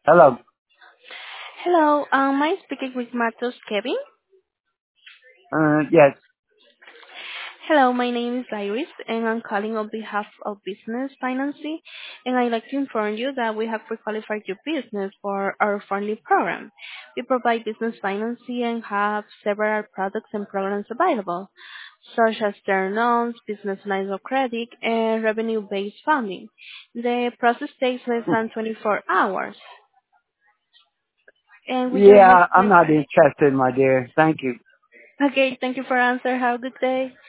Hello. Hello, am I speaking with Matos Kevin? Yes. Hello, my name is Iris, and I'm calling on behalf of Business Financing, and I'd like to inform you that we have pre-qualified your business for our funding program. We provide business financing and have several products and programs available, such as term loans, business lines of credit, and revenue-based funding. The process takes less than 24 hours, and we just Yeah, I'm receive... not interested, my dear. Thank you. Okay, thank you for answer. Have a good day.